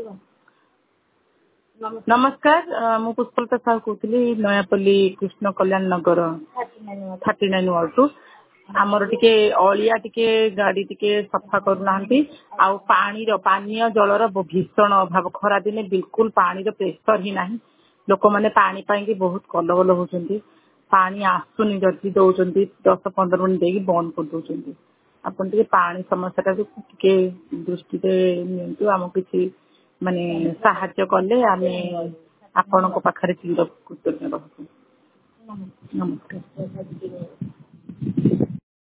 नमस्कार मु पुष्पलता साहू कहती नयापल्ली कृष्ण कल्याण नगर 39 वार्ड टू आमर टिके अलिया टिके गाड़ी टिके सफा करूना पानी जलर भीषण अभाव खरा दिने बिल्कुल पानी प्रेसर ही ना लोक मैंने पानी पाई बहुत कलबल होती पानी आसुनी जदि दौरान 10-15 मिनट दे बंद कर दौरान आपन टिके पानी समस्या टिके दृष्टि नियंतु आम किसी माने साहाय्य कले आमे आपण पाखरे चिर कृतज्ञ रहूँ। नमस्कार।